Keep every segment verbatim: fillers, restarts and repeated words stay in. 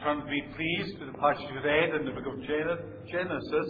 Turn to be pleased to the passage read in the book of Genesis.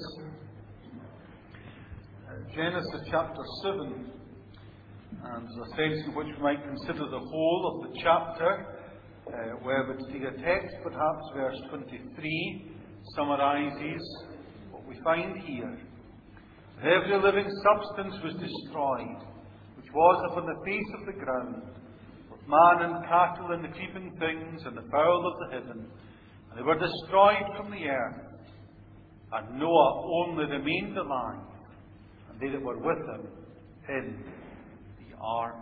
Genesis chapter seven. And there's a sense in which we might consider the whole of the chapter, uh, where we take a text, perhaps verse twenty-three, summarises what we find here. Every living substance was destroyed, which was upon the face of the ground, with man and cattle and the creeping things and the fowl of the heaven, and they were destroyed from the earth. And Noah only remained alive, and they that were with him in the ark.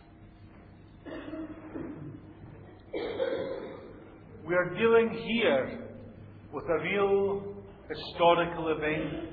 We are dealing here with a real historical event.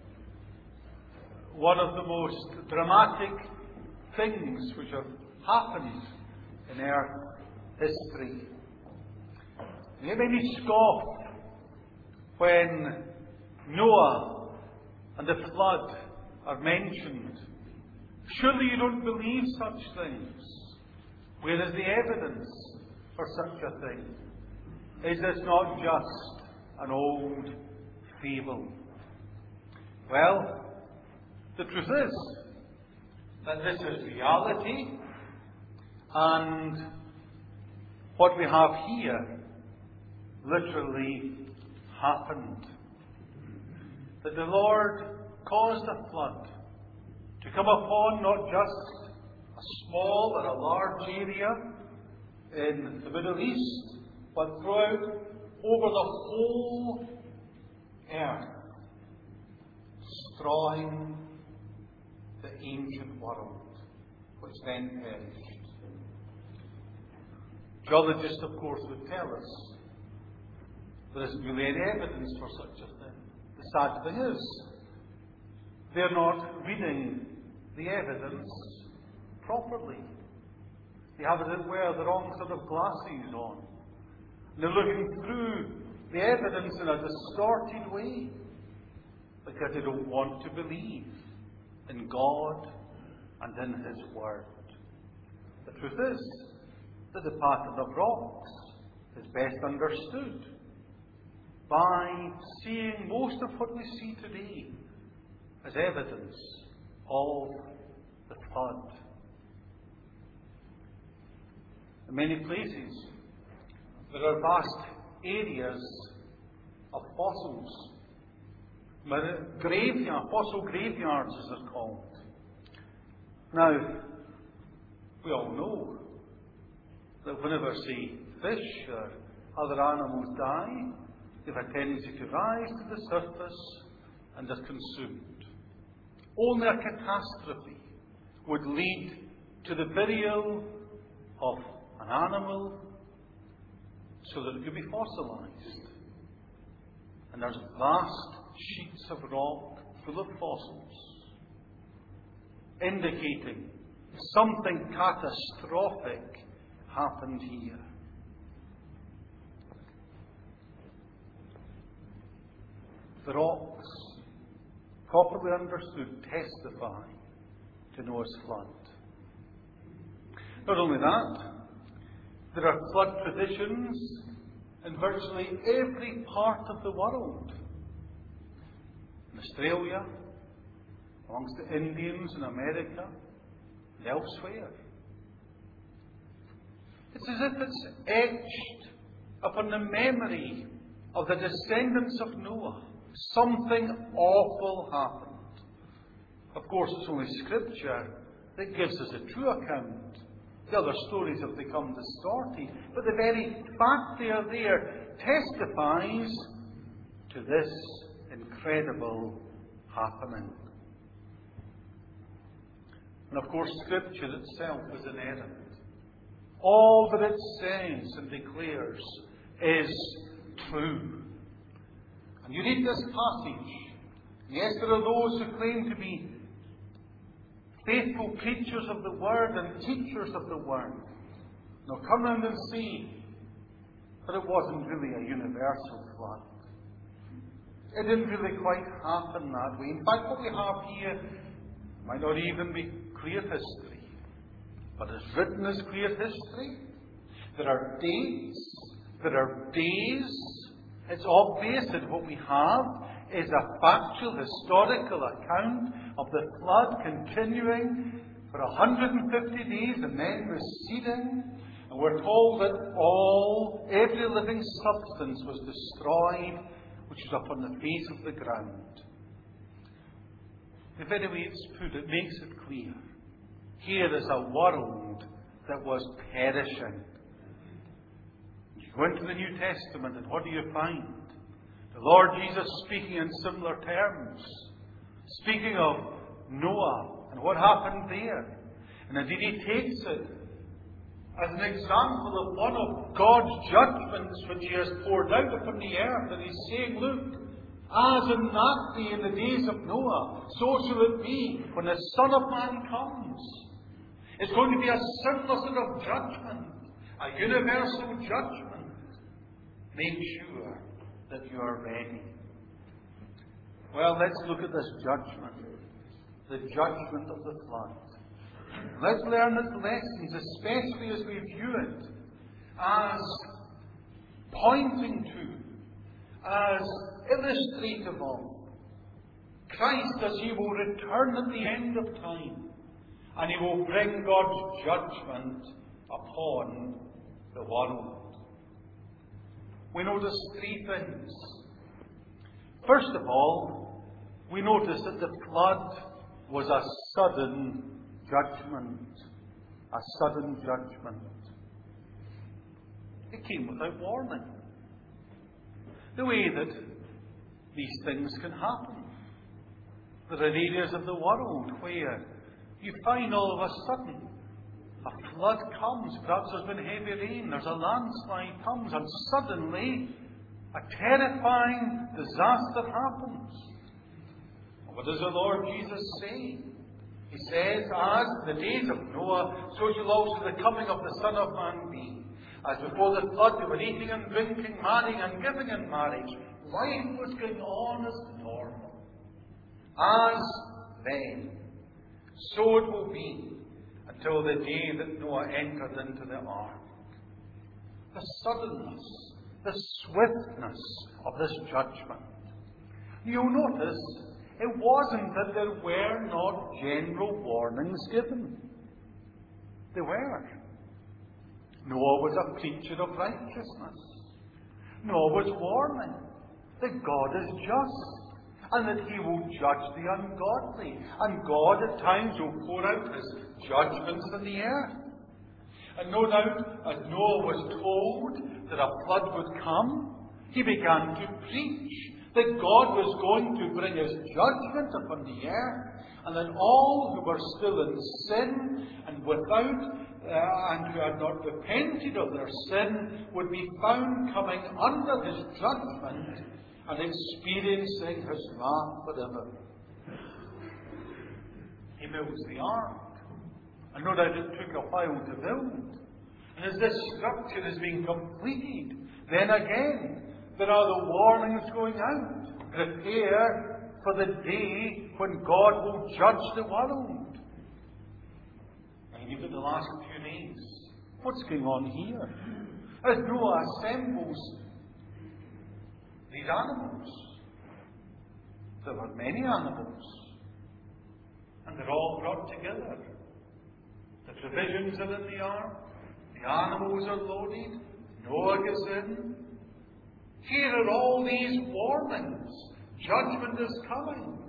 One of the most dramatic things which have happened in earth history. You may scoff when Noah and the flood are mentioned. Surely you don't believe such things. Where is the evidence for such a thing? Is this not just an old fable? Well, the truth is that this is reality, and what we have here literally happened. That the Lord caused a flood to come upon not just a small or a large area in the Middle East, but throughout over the whole earth, destroying the ancient world, which then perished. Geologists, of course, would tell us there isn't really any evidence for such a thing. The sad thing is, they're not reading the evidence properly. They have it wear the wrong sort of glasses on. They're looking through the evidence in a distorted way because they don't want to believe in God and in His Word. The truth is that the pattern of rocks is best understood by seeing most of what we see today as evidence of the flood. In many places, there are vast areas of fossils. Graveyard, fossil graveyards, as they're called. Now, we all know that whenever, say, fish or other animals die, they have a tendency to rise to the surface and are consumed. Only a catastrophe would lead to the burial of an animal so that it could be fossilized. And there's vast sheets of rock full of fossils, indicating something catastrophic happened here. The rocks, properly understood, testify to Noah's flood. Not only that, there are flood traditions in virtually every part of the world. In Australia, amongst the Indians in America, and elsewhere. It's as if it's etched upon the memory of the descendants of Noah. Something awful happened. Of course, it's only Scripture that gives us a true account. The other stories have become distorted. But the very fact they are there testifies to this incredible happening. And of course, Scripture itself is inerrant. All that it says and declares is true. And you read this passage. Yes, there are those who claim to be faithful preachers of the Word and teachers of the Word. Now come round and see that it wasn't really a universal flood. It didn't really quite happen that way. In fact, what we have here might not even be clear history, but it's written as clear history. There are dates, there are days, It's obvious that what we have is a factual, historical account of the flood continuing for one hundred fifty days and then receding. And we're told that all, every living substance was destroyed which was upon the face of the ground. The very way it's put, it makes it clear. Here is a world that was perishing. You go into the New Testament and what do you find? The Lord Jesus speaking in similar terms. Speaking of Noah and what happened there. And indeed he takes it as an example of one of God's judgments which He has poured out upon the earth. And He's saying, look, as in that day in the days of Noah, so shall it be when the Son of Man comes. It's going to be a similar sort of judgment, a universal judgment. Make sure that you are ready. Well, let's look at this judgment, the judgment of the flood. Let's learn its lessons, especially as we view it as pointing to, as illustrative of Christ as He will return at the end of time, and He will bring God's judgment upon the world. We notice three things. First of all, we notice that the flood was a sudden judgment. A sudden judgment. It came without warning. The way that these things can happen. There are areas of the world where you find all of a sudden a flood comes. Perhaps there's been heavy rain, there's a landslide comes, and suddenly a terrifying disaster happens. What does the Lord Jesus say? He says, as in the days of Noah, so shall also the coming of the Son of Man be. As before the flood they were eating and drinking, marrying and giving in marriage. Life was going on as normal. As then, so it will be until the day that Noah entered into the ark. The suddenness, the swiftness of this judgment. You'll notice it wasn't that there were not general warnings given. There were. Noah was a preacher of righteousness. Noah was warning that God is just and that He will judge the ungodly. And God at times will pour out His judgments on the earth. And no doubt, as Noah was told that a flood would come, he began to preach that God was going to bring His judgment upon the earth, and that all who were still in sin and without, uh, and who had not repented of their sin, would be found coming under His judgment and experiencing His wrath forever. He builds the ark. And no doubt it took a while to build. And as this structure is being completed, then again, there are the warnings going out. Prepare for the day when God will judge the world. And even the last few days, what's going on here? As Noah assembles these animals, there were many animals, and they're all brought together. The provisions are in the ark, the animals are loaded, Noah gets in. Here are all these warnings. Judgment is coming.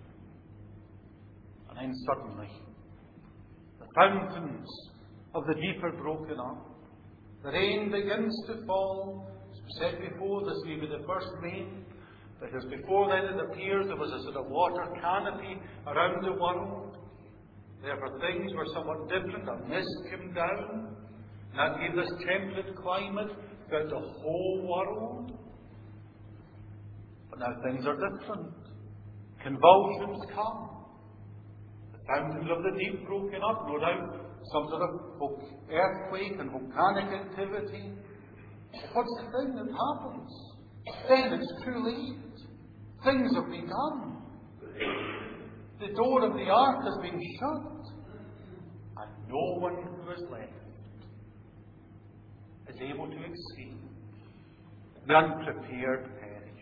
And then suddenly, the fountains of the deep are broken up. The rain begins to fall. As we said before, this will be the first rain. Because before then it appears there was a sort of water canopy around the world. Therefore things were somewhat different. A mist came down. And that gave this temperate climate throughout the whole world. But now things are different. Convulsions come. The fountains of the deep broken up, no doubt. Some sort of earthquake and volcanic activity. What's the thing that happens? Then it's too late. Things have begun. The door of the ark has been shut. And no one who is left is able to escape. The unprepared perish.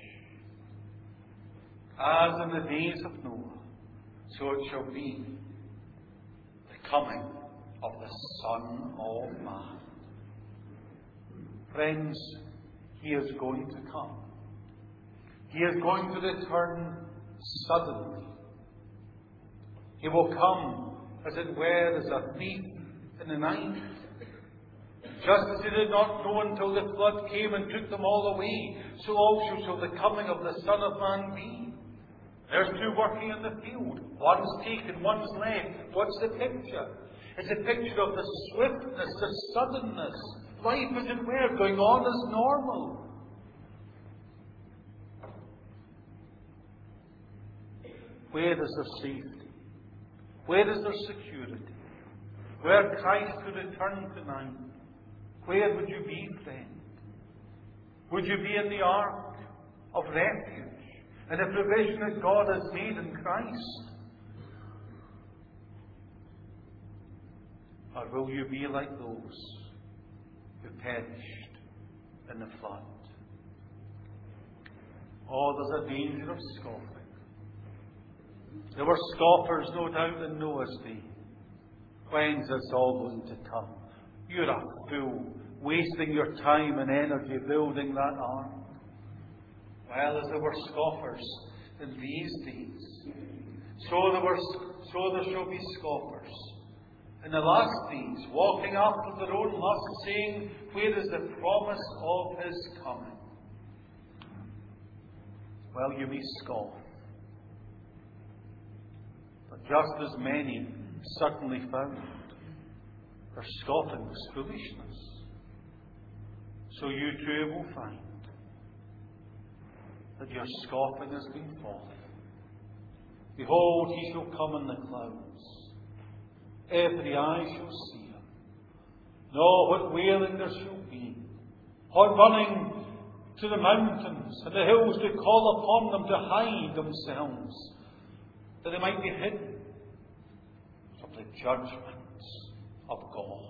As in the days of Noah, so it shall be the coming of the Son of Man. Friends, He is going to come. He is going to return suddenly. He will come, as it were, as a thief in the night. Just as He did not know until the flood came and took them all away, so also shall the coming of the Son of Man be. There's two working in the field. One's taken, one's left. What's the picture? It's a picture of the swiftness, the suddenness. Life, as it were, going on as normal. Where is there safety? Where is there security? Where Christ could return tonight, where would you be, friend? Would you be in the ark of refuge, and the provision that God has made in Christ? Or will you be like those who perished in the flood? Oh, there's a danger of scoffing. There were scoffers, no doubt, in Noah's day. When's this all going to come? You're a fool, wasting your time and energy building that ark. Well, as there were scoffers in these days, so there were, so there shall be scoffers in the last days, walking after their own lust, saying, where is the promise of His coming? Well, you may scoff, but just as many certainly found their scoffing was foolishness, so you too will find that your scoffing has been folly. Behold, He shall come in the clouds. Every eye shall see Him. No, what wailing there shall be. What running to the mountains and the hills to call upon them to hide themselves, that they might be hidden from the judgments of God.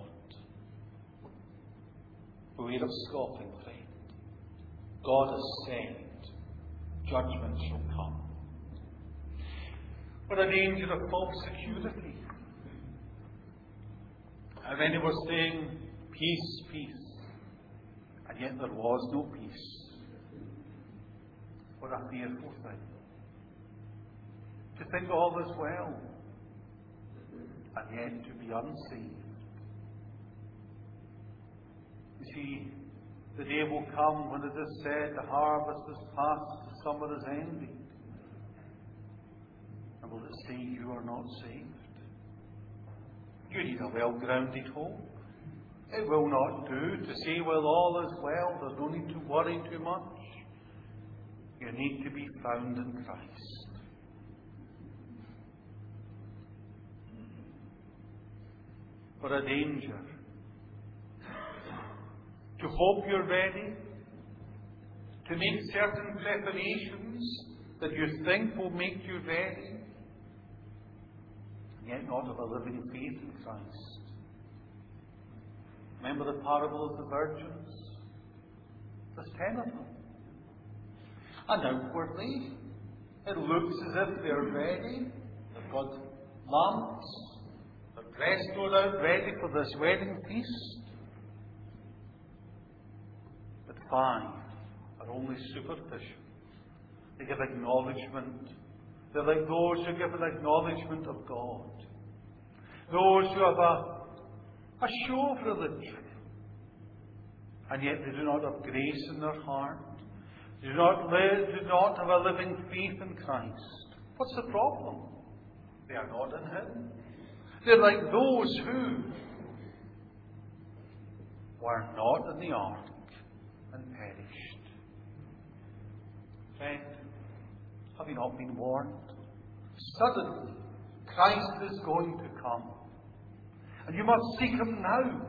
Beware of scoffing, friend. God has said, judgment shall come. What a danger of false security. How many were saying, peace, peace, and yet there was no peace. What a fearful thing. To think all is well, and yet to be unsaved. You see, the day will come when it is said the harvest is past, the summer is ended. And will it say you are not saved? You need a well-grounded hope. It will not do to say, well, all is well, there's no need to worry too much. You need to be found in Christ. What a danger. To hope you're ready, to make certain preparations that you think will make you ready, and yet not have a living faith in Christ. Remember the parable of the virgins? There's ten of them. And outwardly, it looks as if they're ready. They've got lamps. They're dressed, no doubt, ready for this wedding feast. But five are only superficial. They give acknowledgement. They're like those who give an acknowledgement of God. Those who have a, a show of religion. And yet they do not have grace in their heart. They do not live, do not have a living faith in Christ. What's the problem? They are not in Him. They're like those who were not in the ark and perished. Friend, have you not been warned? Suddenly, Christ is going to come. And you must seek Him now.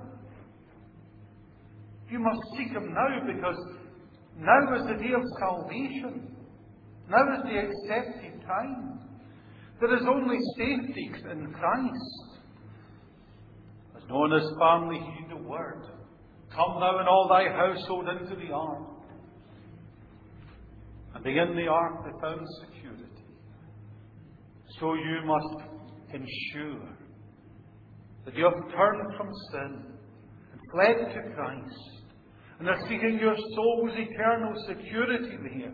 You must seek Him now, because now is the day of salvation. Now is the accepted time. There is only safety in Christ. As Noah and his family heeded the word, come thou and all thy household into the ark. And in the ark they found security. So you must ensure that you have turned from sin and fled to Christ and are seeking your soul's eternal security there.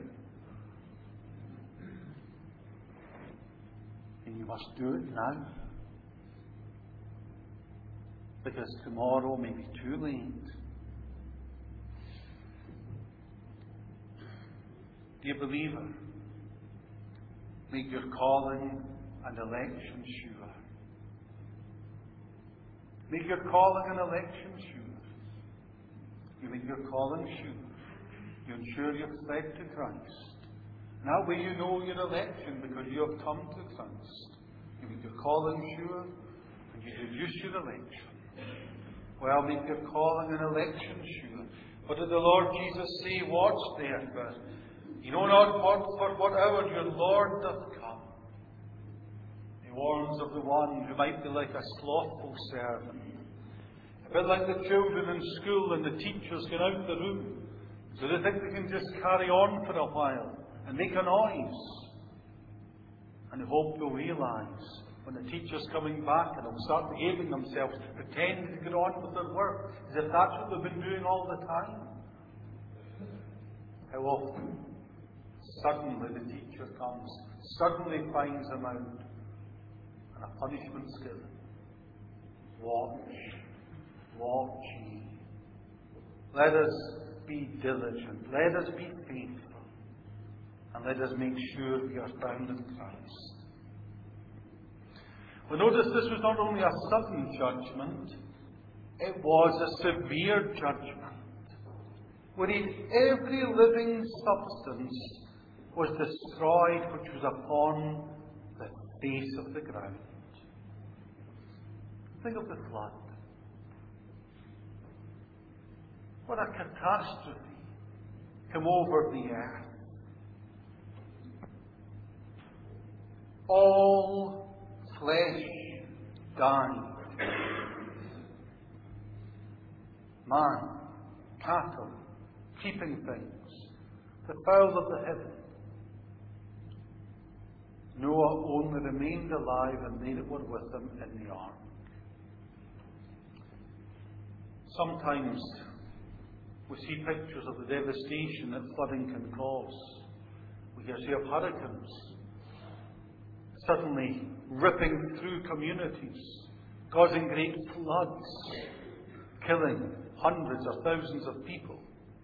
And you must do it now, because tomorrow may be too late. Dear believer, make your calling and election sure. Make your calling and election sure. You make your calling sure. You ensure you've fled to Christ. And that way you know your election, because you have come to Christ. You make your calling sure, and you deduce your election. Well, make your calling and election sure. What did the Lord Jesus say? Watch there, but you know not what, for what hour your Lord doth come. He warns of the one who might be like a slothful servant. A bit like the children in school and the teachers get out the room. So they think they can just carry on for a while and make a noise. And they hope they'll realise when the teacher's coming back and they'll start behaving themselves, pretending to get on with their work, as if that's what they've been doing all the time. How often? Suddenly the teacher comes, suddenly finds them out, and a punishment's given. Watch, watch ye. Let us be diligent, let us be faithful, and let us make sure we are found in Christ. Well, notice this was not only a sudden judgment, it was a severe judgment, wherein every living substance was destroyed which was upon the face of the ground. Think of the flood. What a catastrophe came over the earth. All flesh died. Man, cattle, creeping things, the fowl of the heaven. Noah only remained alive and they that were with him in the ark. Sometimes we see pictures of the devastation that flooding can cause. We hear say of hurricanes suddenly ripping through communities, causing great floods, killing hundreds or thousands of people.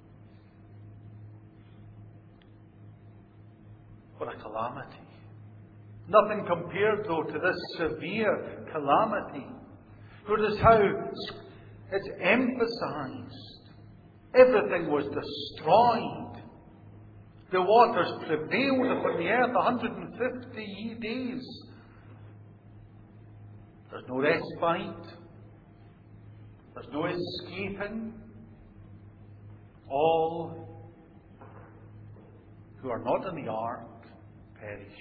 What a calamity. Nothing compared, though, to this severe calamity. Notice how it's emphasized. Everything was destroyed. The waters prevailed upon the earth one hundred fifty days. There's no respite. There's no escaping. All who are not in the ark perish.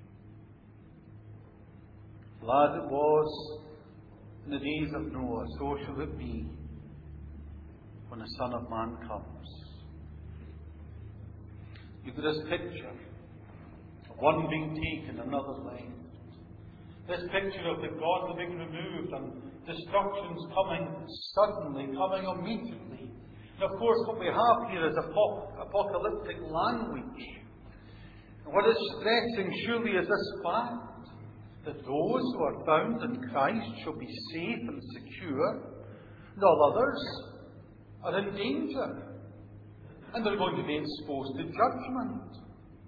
As it was in the days of Noah, so shall it be when the Son of Man comes. You've got this picture of one being taken, another left. This picture of the gods being removed and destructions coming suddenly, coming immediately. And of course what we have here is apoc- apocalyptic language. And what it's stressing surely is this fact, that those who are found in Christ shall be safe and secure, and all others are in danger, and they're going to be exposed to judgment.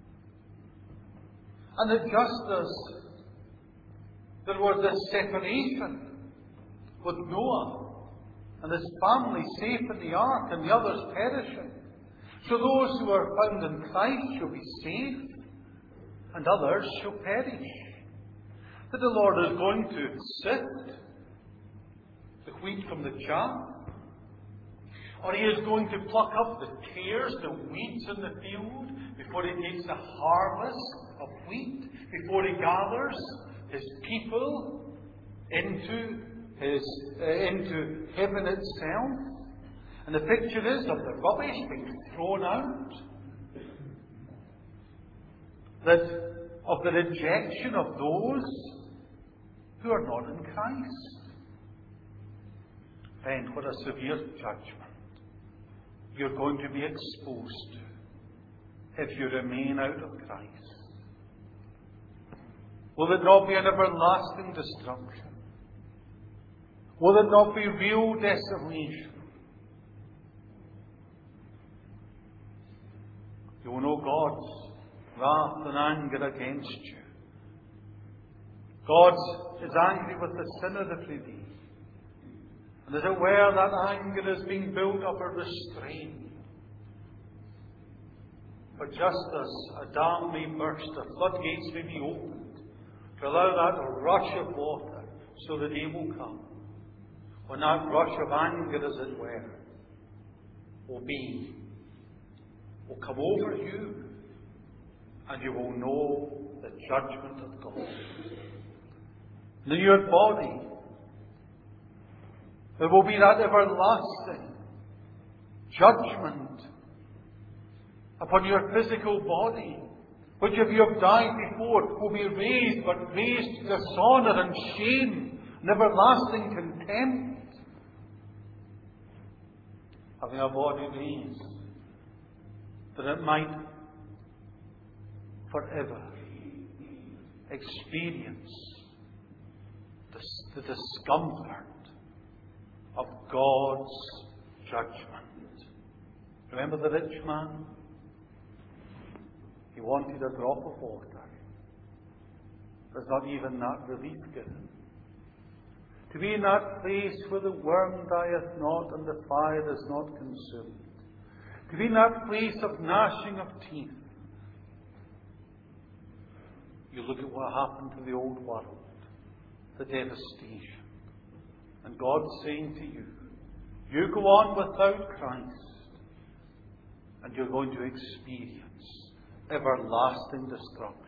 And that just as there was this separation with Noah and his family safe in the ark and the others perishing, so those who are found in Christ shall be safe, and others shall perish. That the Lord is going to sift the wheat from the chaff, or He is going to pluck up the tares, the weeds in the field, before He takes the harvest of wheat, before He gathers His people into His uh, into heaven itself. And the picture is of the rubbish being thrown out. that of the rejection of those who are not in Christ. Friend, what a severe judgment you're going to be exposed to if you remain out of Christ. Will it not be an everlasting destruction? Will it not be real desolation? You will know God's wrath and anger against you. God is angry with the sinner every day. And as it were, that anger is being built up or restrained. But just as a dam may burst, the floodgates may be opened to allow that rush of water, so the day will come when that rush of anger, as it were, will be, will come over you, and you will know the judgment of God. And in your body, there will be that everlasting judgment upon your physical body, which if you have died before, will be raised, but raised to dishonour and shame and everlasting contempt. Having a body raised, that it might forever experience the, the discomfort of God's judgment. Remember the rich man? He wanted a drop of water. There's not even that relief given. To be in that place where the worm dieth not and the fire is not consumed. To be in that place of gnashing of teeth. You look at what happened to the old world, the devastation. And God's saying to you, you go on without Christ, and you're going to experience everlasting destruction.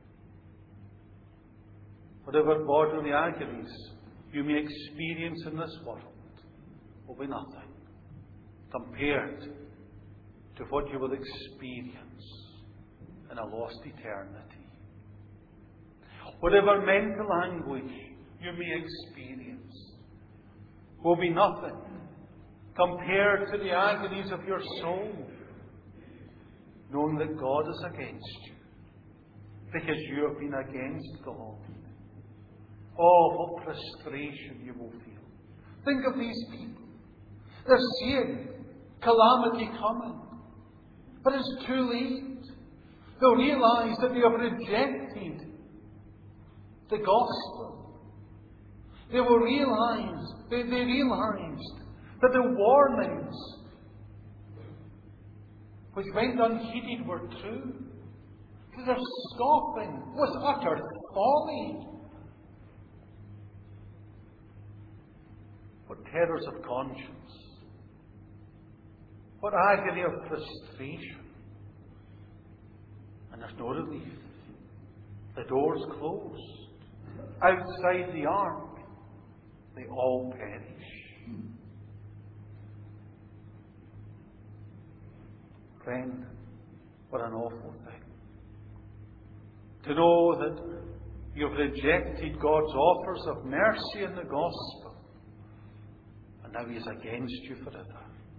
Whatever bodily agonies you may experience in this world will be nothing compared to what you will experience in a lost eternity. Whatever mental anguish you may experience will be nothing compared to the agonies of your soul, knowing that God is against you because you have been against God. Oh, what frustration you will feel. Think of these people. They're seeing calamity coming, but it's too late. They'll realize that they have rejected the gospel. They will realize, they, they realized that the warnings which went unheeded were true. That their scoffing was utter folly. What terrors of conscience. What agony of frustration. And there's no relief. The door's closed. Outside the ark, they all perish. Friend, what an awful thing. To know that you've rejected God's offers of mercy in the gospel, and now He is against you forever.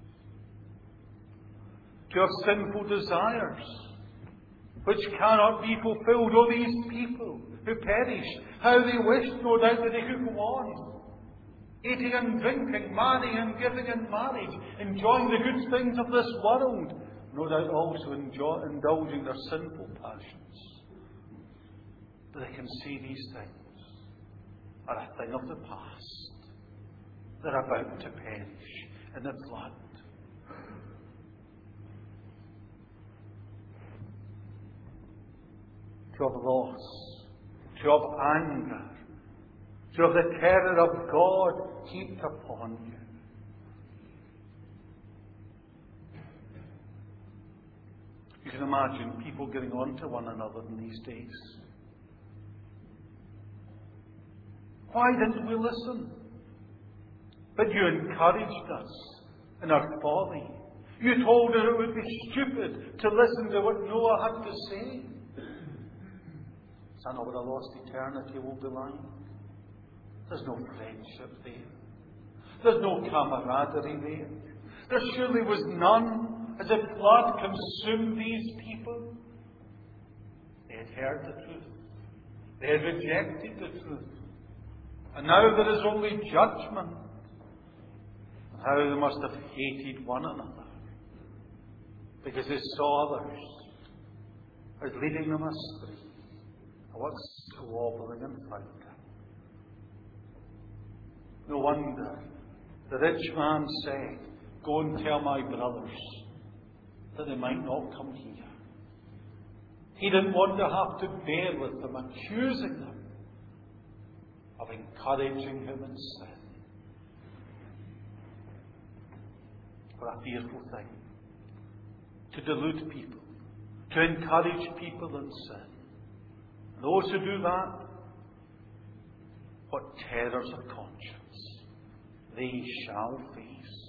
To have sinful desires which cannot be fulfilled. Oh, these people who perish, how they wished, no doubt, that they could go on, eating and drinking, marrying and giving in marriage, enjoying the good things of this world, no doubt also enjoy, indulging their sinful passions. But they can see these things are a thing of the past. They're about to perish in the flood. To have loss, to have anger, to have the terror of God heaped upon you. You can imagine people getting on to one another in these days. Why didn't we listen? But you encouraged us in our folly. You told us it would be stupid to listen to what Noah had to say. Is that not what a lost eternity will be like? There's no friendship there. There's no camaraderie there. There surely was none, as if blood consumed these people. They had heard the truth. They had rejected the truth. And now there is only judgment. And how they must have hated one another, because they saw others as leading them astray. And what's squabbling and fighting? No wonder the rich man said, "Go and tell my brothers that they might not come here." He didn't want to have to bear with them, accusing them of encouraging him in sin. What a fearful thing. To delude people, to encourage people in sin. Those who do that, what terrors of conscience they shall face.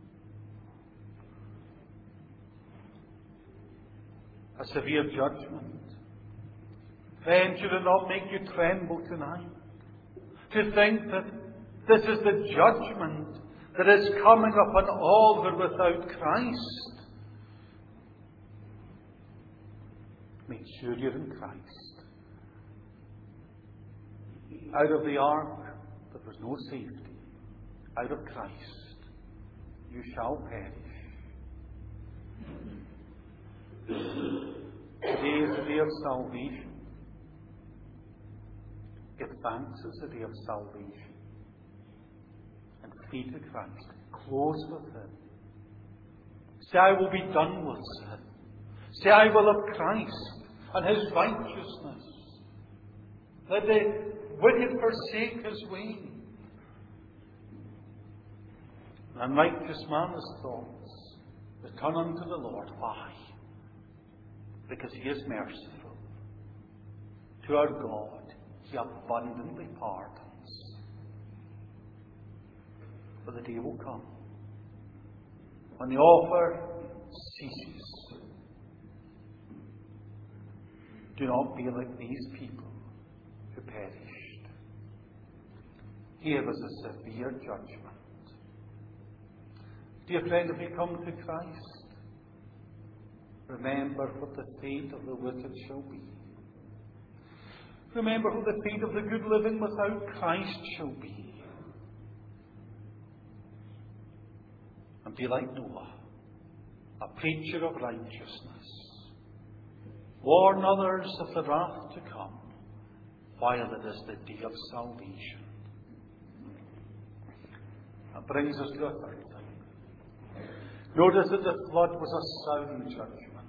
A severe judgment. Then should it not make you tremble tonight? To think that this is the judgment that is coming upon all who are without Christ. Make sure you're in Christ. Out of the ark there was no safety. Out of Christ you shall perish. Today is the day of salvation. Give thanks as the day of salvation. And flee to Christ. Close with Him. Say, I will be done with sin. Say, I will have Christ and His righteousness. Let the wicked forsake his way. An unrighteous man has thoughts. Return unto the Lord. Why? Because He is merciful. To our God, He abundantly pardons. But the day will come when the offer ceases. Do not be like these people who perished. Here was a severe judgment. Dear friend, if you come to Christ, remember what the fate of the wicked shall be. Remember what the fate of the good living without Christ shall be. And be like Noah, a preacher of righteousness. Warn others of the wrath to come, while it is the day of salvation. That brings us to a third thing. Notice that the flood was a sound judgment.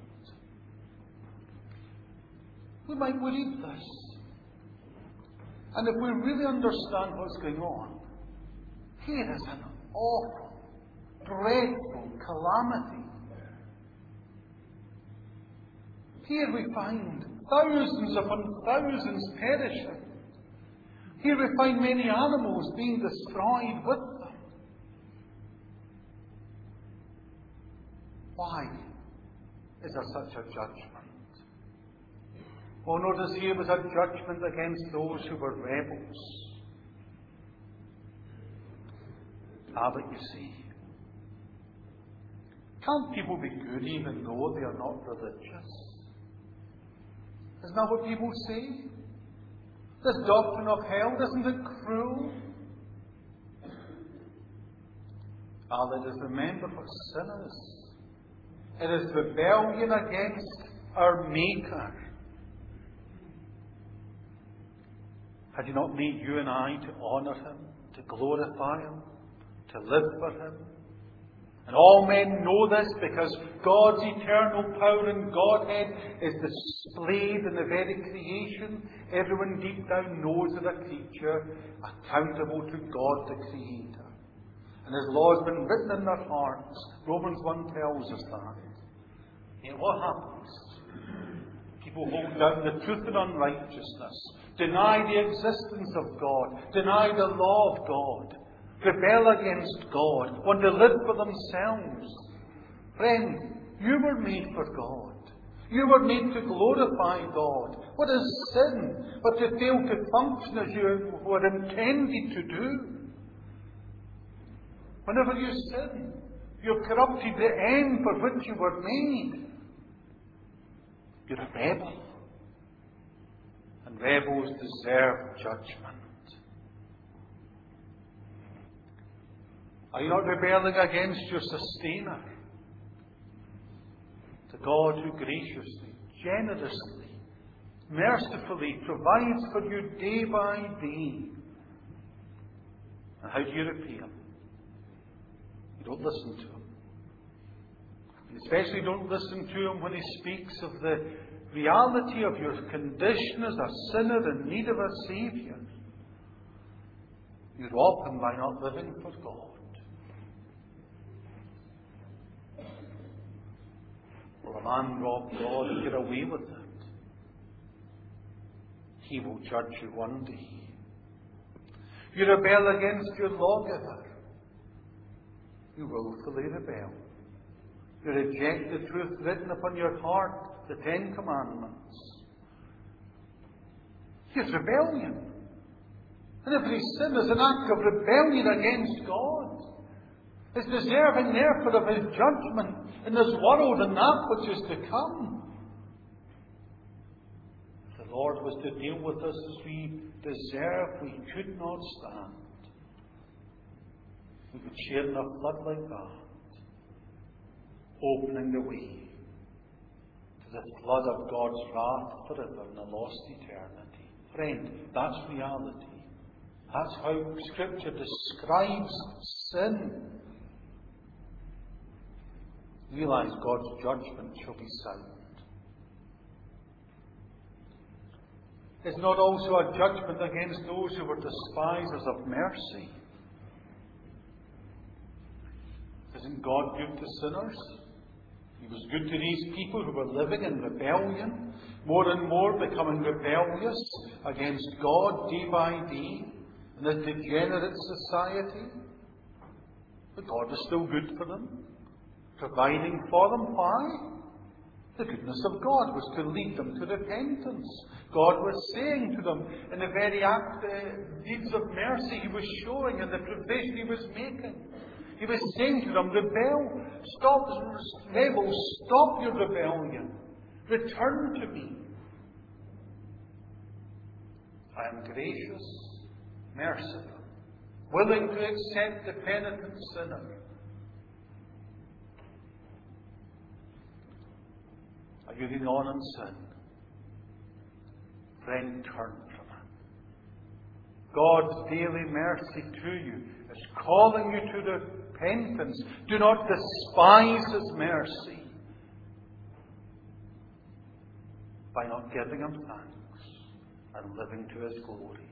We might read this, and if we really understand what's going on, here is an awful, dreadful calamity. Here we find thousands upon thousands perishing. Here we find many animals being destroyed with them. Why is there such a judgment? Well, notice here was a judgment against those who were rebels. Ah, but you see, can't people be good even though they are not religious? Isn't that what people say? This doctrine of hell, isn't it cruel? Ah, let us remember what sin is. It is rebellion against our Maker. Had He not made you and I to honour Him, to glorify Him, to live for Him? And all men know this because God's eternal power and Godhead is displayed in the very creation. Everyone deep down knows that a creature accountable to God the Creator. And His law has been written in their hearts. Romans one tells us that. Yet what happens? People hold down the truth and unrighteousness, deny the existence of God, deny the law of God, rebel against God, want to live for themselves. Friend, you were made for God. You were made to glorify God. What is sin but to fail to function as you were intended to do? Whenever you sin, you've corrupted the end for which you were made. You're a rebel. And rebels deserve judgment. Are you not rebelling against your sustainer? The God who graciously, generously, mercifully provides for you day by day. And how do you repay Him? You don't listen to Him. You especially don't listen to Him when He speaks of the reality of your condition as a sinner in need of a Saviour. You rob Him by not living for God. Will a man rob God and get away with it? He will judge you one day. You rebel against your lawgiver. You willfully rebel. You reject the truth written upon your heart, the Ten Commandments. It's rebellion. And every sin is an act of rebellion against God. It's deserving, therefore, of His judgment in this world and that which is to come. If the Lord was to deal with us as we deserve, we could not stand. We would share in a flood like that, opening the way to the flood of God's wrath forever in a lost eternity. Friend, that's reality. That's how Scripture describes sin. Realize God's judgment shall be silent. Is not also a judgment against those who were despisers of mercy? Isn't God good to sinners? He was good to these people who were living in rebellion, more and more becoming rebellious against God day by day in this degenerate society. But God was still good for them, providing for them. Why? The goodness of God was to lead them to repentance. God was saying to them, in the very act, uh, deeds of mercy He was showing and the provision He was making, He was saying to them, rebel, stop, rebel, stop your rebellion. Return to me. I am gracious, merciful, willing to accept the penitent sinner. Are you leaning on in sin? Friend, turn from it. God's daily mercy to you is calling you to repentance. Do not despise His mercy by not giving Him thanks and living to His glory.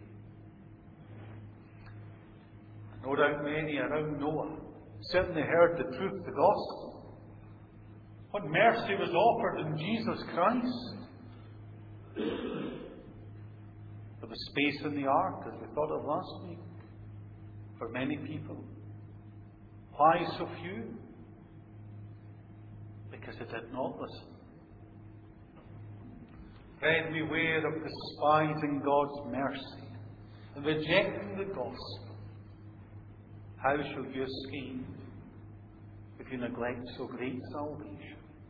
No doubt many around Noah certainly heard the truth, the gospel. What mercy was offered in Jesus Christ. There was space in the ark, as we thought of last week, for many people. Why so few? Because they did not listen. Friend, beware of despising God's mercy and rejecting the gospel. How shall you escape if you neglect so great salvation?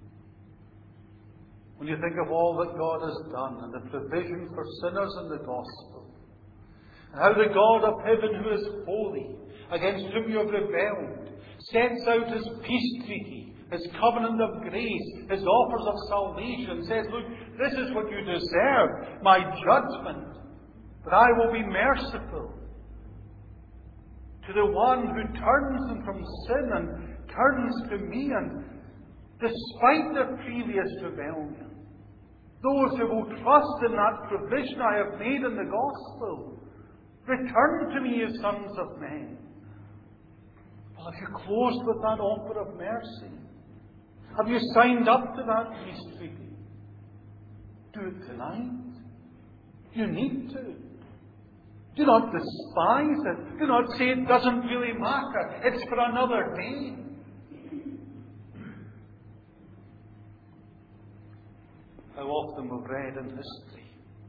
When you think of all that God has done and the provision for sinners in the gospel, and how the God of heaven, who is holy, against whom you have rebelled, sets out His peace treaty, His covenant of grace, His offers of salvation, says, look, this is what you deserve, my judgment, but I will be merciful to the one who turns them from sin and turns to me, and despite their previous rebellion, those who will trust in that provision I have made in the gospel, return to me, as sons of men. Well, have you closed with that offer of mercy? Have you signed up to that peace treaty? Do it tonight. You need to. Do not despise it. Do not say it doesn't really matter. It's for another day. How often we've read in history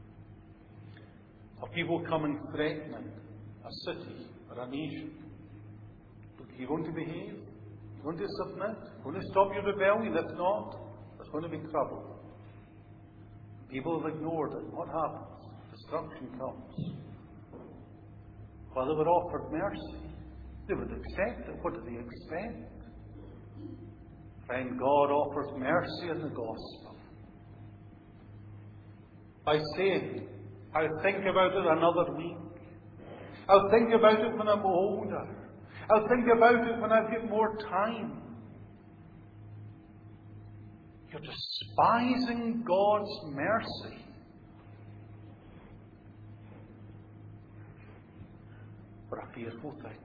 of people coming threatening a city or a nation. Look, are you going to behave? Are you going to submit? Are you going to stop your rebellion? If not, there's going to be trouble. People have ignored it. What happens? Destruction comes. While they were offered mercy, they would accept it. What do they expect? Friend, God offers mercy in the gospel by saying, I'll think about it another week. I'll think about it when I'm older. I'll think about it when I've got more time. You're despising God's mercy. What a fearful thing.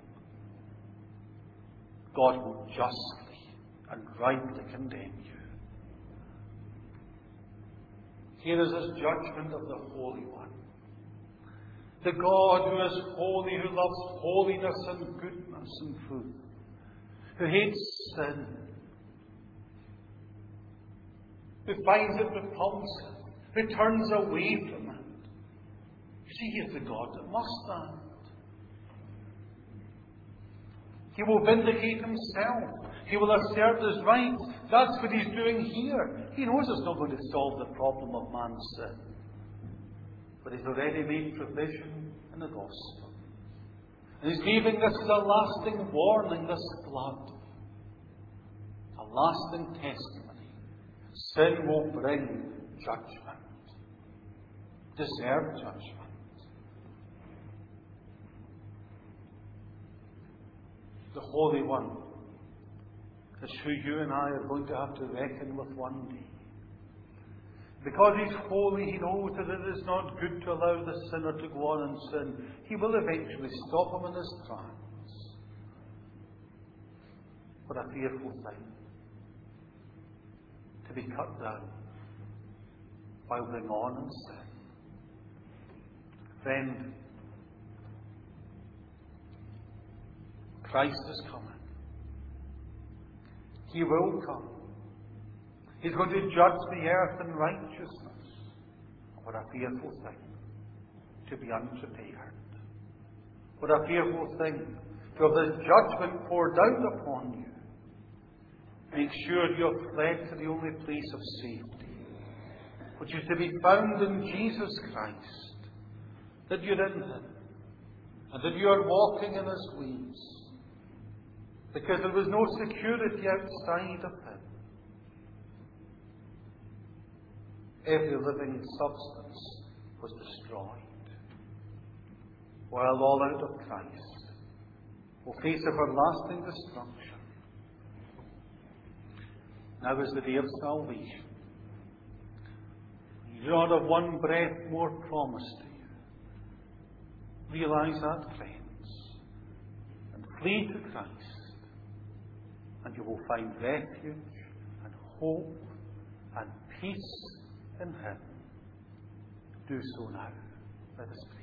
God will justly and rightly condemn you. Here is his judgment of the Holy One. The God who is holy, who loves holiness and goodness and truth, who hates sin, who finds it repulsive, who turns away from it. You see, he is the God that must stand. He will vindicate himself. He will assert his right. That's what he's doing here. He knows it's not going to solve the problem of man's sin. But he's already made provision in the gospel. And he's leaving this as a lasting warning, this blood. A lasting testimony. Sin will bring judgment. Deserved judgment. The Holy One is who you and I are going to have to reckon with one day. Because he's holy, he knows that it is not good to allow the sinner to go on in sin. He will eventually stop him in his tracks. What a fearful thing. To be cut down while going on in sin. Friend, Christ is coming. He will come. He's going to judge the earth in righteousness. What a fearful thing to be unprepared. What a fearful thing to have this judgment poured out upon you. Make sure you have fled to the only place of safety, which is to be found in Jesus Christ. That you're in him, and that you are walking in his ways. Because there was no security outside of him. Every living substance was destroyed. While all out of Christ will face everlasting destruction. Now is the day of salvation. You do not have one breath more promised to you. Realize that, friends. And flee to Christ. And you will find refuge and hope and peace in him. Do so now. Let us pray.